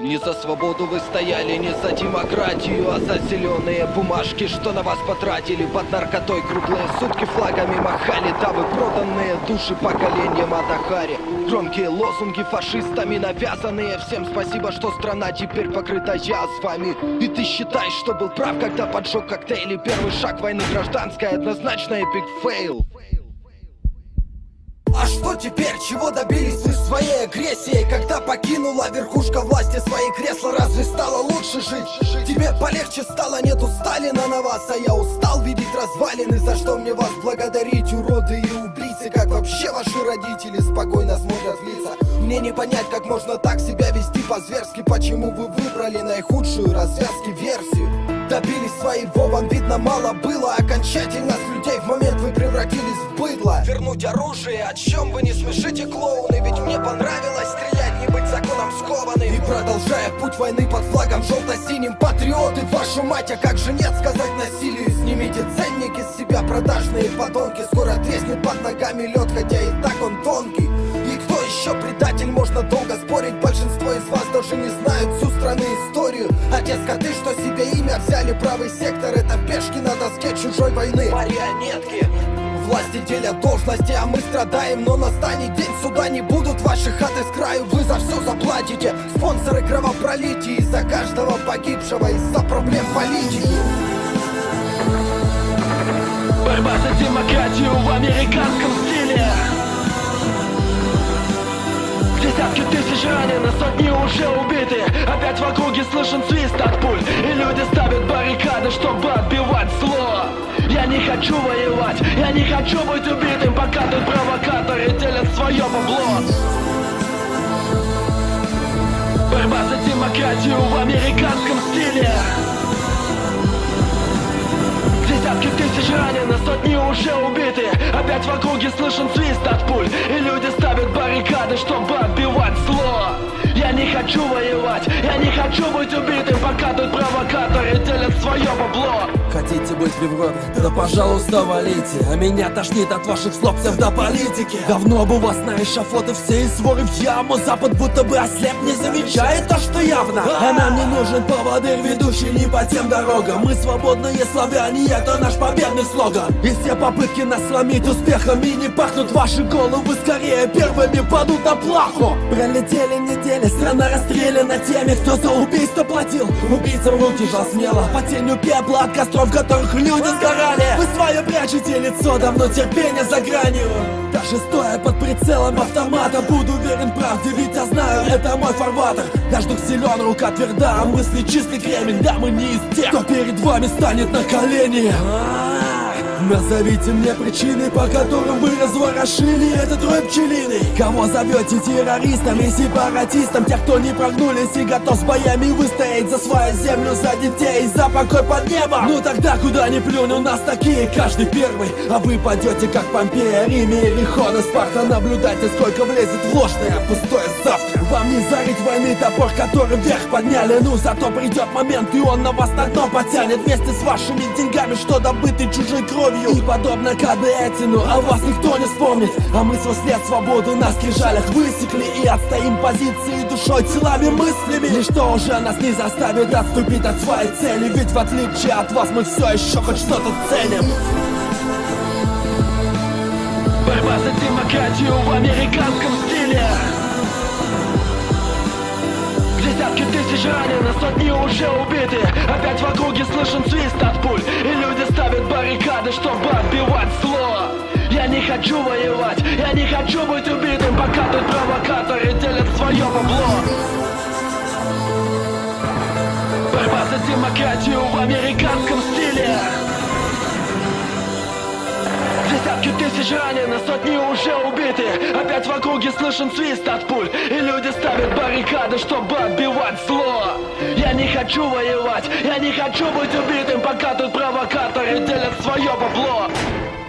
Не за свободу вы стояли, не за демократию, а за зеленые бумажки, что на вас потратили. Под наркотой круглые сутки флагами махали. Да вы проданные души поколением Адахари. Громкие лозунги фашистами навязанные. Всем спасибо, что страна теперь покрыта язвами. И ты считаешь, что был прав, когда поджег коктейли. Первый шаг войны гражданской, однозначно эпик фейл. А что теперь? Чего добились вы своей агрессией? Когда покинула верхушка власти свои кресла, разве стало лучше жить? Тебе полегче стало, нету Сталина на вас, а я устал видеть развалины. За что мне вас благодарить, уроды и убийцы? Как вообще ваши родители спокойно смотрят в лица? Мне не понять, как можно так себя вести по-зверски. Почему вы выбрали наихудшую развязки версию? Добились своего, вам видно мало было. Окончательно с людей в момент вы превратились в быдло. Вернуть оружие, о чем вы не смешите, клоуны? Ведь мне понравилось стрелять, не быть законом скованным. И продолжая путь войны под флагом желто-синим, патриоты, вашу мать, а как же нет сказать насилию? Снимите ценники с себя, продажные подонки. Скоро треснет под ногами лед, хотя и так он тонкий. И кто еще предатель, можно долго спорить. Большинство из вас даже не знают всю страны историю. А те скоты, что себе имя взяли, правый сектор, это пешки на доске чужой войны. Марионетки. Власти делят должности, а мы страдаем. Но настанет день суда, не будут ваши хаты с краю. Вы за все заплатите. Спонсоры кровопролития, из-за каждого погибшего, из-за проблем политики. Борьба за демократию в американском стиле. Десятки тысяч ранены, сотни уже убиты. Опять в округе слышен свист от пуль. И люди ставят баррикады, чтобы отбивать зло. Я не хочу воевать, я не хочу быть убитым. Пока тут провокаторы делят свое бабло. Борьба за демократию в американском стиле. Десятки тысяч ранены, сотни уже убиты. Опять в округе слышен свист от пуль. И люди ставят баррикады, чтобы отбивать зло. Я не хочу воевать, я не хочу быть убитым. Пока тут провокаторы делят свое бабло. Хотите быть в Европе? Да пожалуйста валите. А меня тошнит от ваших слов псевдополитики. Давно бы вас на эшафоты все и своры в яму. Запад будто бы ослеп, не замечает то, что явно. А нам не нужен поводырь, ведущий не по тем дорогам. Мы свободные славяне, это наш победный слоган. И все попытки нас сломить успехами не пахнут. Ваши головы скорее первыми падут на плаху. Пролетели недели, страна расстреляна теми, кто за убийство платил. Убийцам руки жал смело, по тенью пепла от костров, в которых люди сгорали. Вы свое прячете лицо, давно терпение за гранью. Даже стоя под прицелом автомата, буду уверен в правде, ведь я знаю, это мой фарватер. Наш дух силен, рука тверда, а мысли чистый кремень. Да, мы не из тех, кто перед вами станет на колени. Назовите мне причины, по которым вы разворошили этот рой пчелиный. Кого зовете террористом и сепаратистом? Тех, кто не прогнулись и готов с боями выстоять за свою землю, за детей, за покой под небом. Ну тогда куда ни плюнь, у нас такие, каждый первый. А вы падете как Помпея, Риме или Хон и Спарта. Наблюдайте, сколько влезет в ложное пустое завтра. Вам не зарыть войны топор, который вверх подняли. Ну зато придет момент, и он на вас на дно потянет. Вместе с вашими деньгами, что добыты чужой кровью. И подобно Кадетину, о вас никто не вспомнит. А мы свой след свободы на скрижалях высекли. И отстоим позиции душой, телами, мыслями. Ничто уже нас не заставит отступить от своей цели. Ведь в отличие от вас мы все еще хоть что-то ценим. Борьба за демократию в американском стиле. Десятки тысяч ранены, сотни уже убиты. Опять в округе слышен свист от пуль. И люди ставят баррикады, чтобы отбивать зло. Я не хочу воевать, я не хочу быть убитым. Пока тут провокаторы делят свое бабло. Борьба за демократию в американском стиле. Десятки тысяч ранены, сотни уже убиты. Опять в округе слышен свист от пуль. И люди ставят баррикады, чтобы отбивать зло. Я не хочу воевать, я не хочу быть убитым. Пока тут провокаторы делят свое бабло.